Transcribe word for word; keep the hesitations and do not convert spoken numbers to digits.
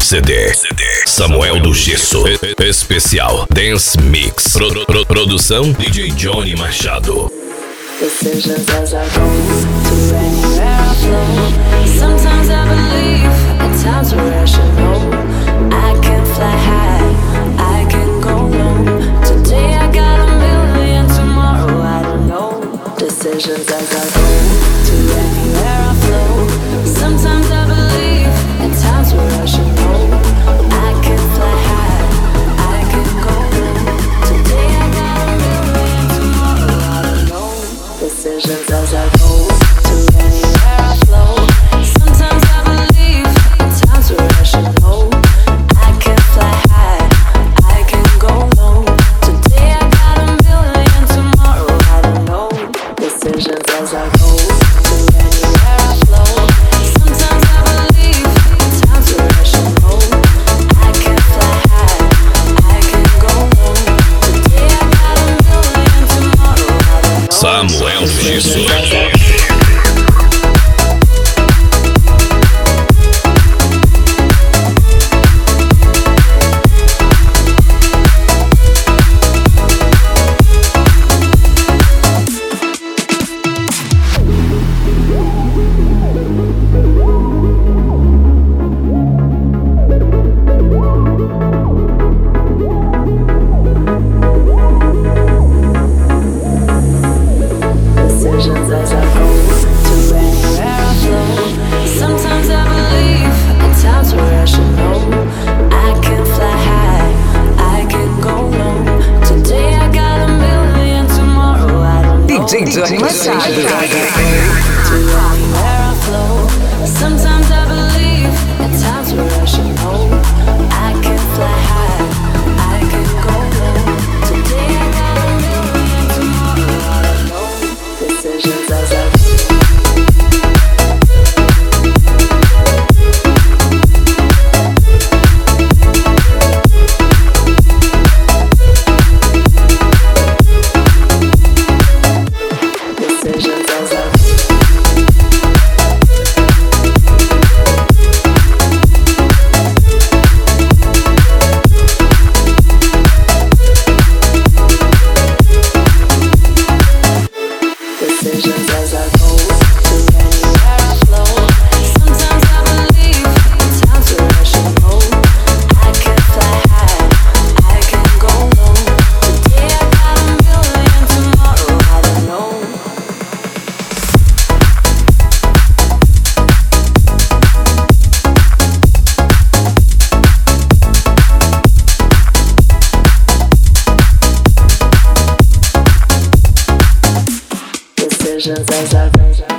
C D. Samuel do Gesso. Especial Dance Mix. Pro, pro, produção D J Johnny Machado. Decisions as I go to anywhere I flow. Sometimes I believe, at times irrational. I can fly high, I can go low. Today I got a million, tomorrow I don't know. Decisions as I go to anywhere I flow. Sometimes I believe, at times irrational. I can fly high, I can go low. Today I got a million, tomorrow I don't know. Decisions as I go to anywhere I flow. Sometimes I believe, at times irrational. I can fly high, I can go low. Today I got a million, tomorrow I don't know. Decisions as I go to anywhere I flow. Sometimes I believe, at times irrational. I can fly high, I can go low. Today I got a million, tomorrow I don't know. Samuel do Gesso. Decisions as I go to anywhere I flow. Sometimes I believe, at times irrational. I can fly high, I can go low. Today I got a million, tomorrow I don't know. D J Johnny Machado. To anywhere I flow. Sometimes I believe, at times irrational. I can fly high, I can go low. Today I got a million, tomorrow I don't know. Decisions as I go. Decisions as I go. Decisions as I go to anywhere I flow. Sometimes I believe, at times irrational. I can fly high, I can go low. Today I got a million, tomorrow I don't know. Decisions as I go.